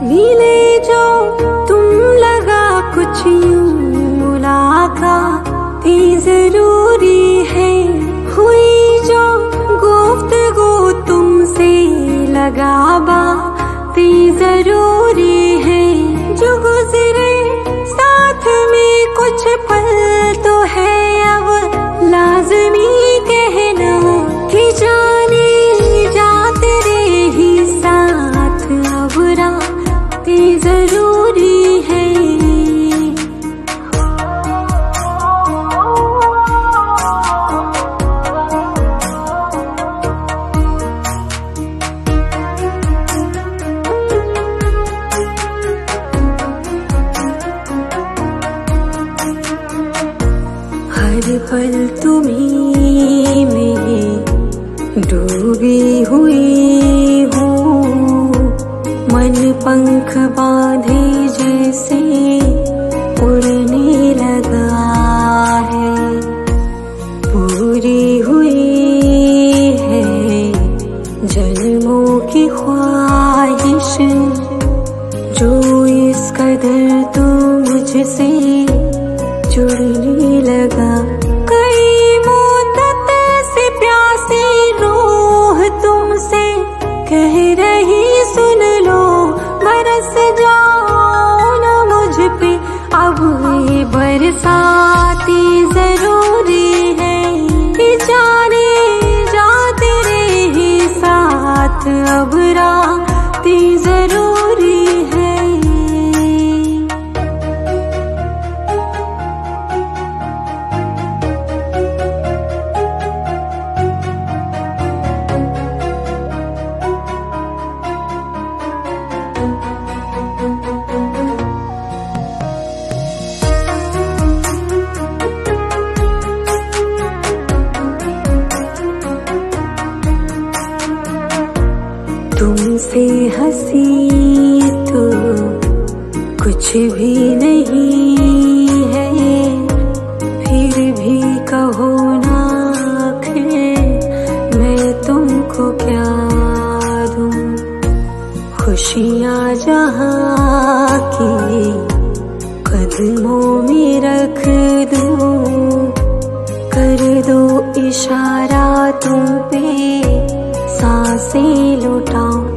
मिले जो तुम लगा कुछ यूं मुलाकातें जरूरी है, हुई जो गुफ्तगू तुमसे लगा बातें जरूरी है, जो गुजरे साथ में कुछ पल तो है अब लाजमी कहना कि जाने जा तेरे ही साथ अब रातें जरूरी है। हर पल तुम्हीं में डूबी हुई हूँ, मन पंख बांधे जैसे उड़ने लगा है, पूरी हुई है जन्मों की ख्वाहिश, जो इस कदर तू मुझसे जुड़ने लगा। कई मुद्दत से प्यासी रूह तुमसे कह रही सुन लो, बरस जाओ न मुझ पे अब ये बरसाती जरूरी है, कि जाने जा तेरे ही साथ अब रातें जरूरी है। तुमसे हंसी तो कुछ भी नहीं है, फिर भी कहो ना आखिर मैं तुमको क्या दूं, खुशियाँ जहाँ की कदमों में रख दूं, कर दो इशारा तुम पे सांसें लुटाऊं।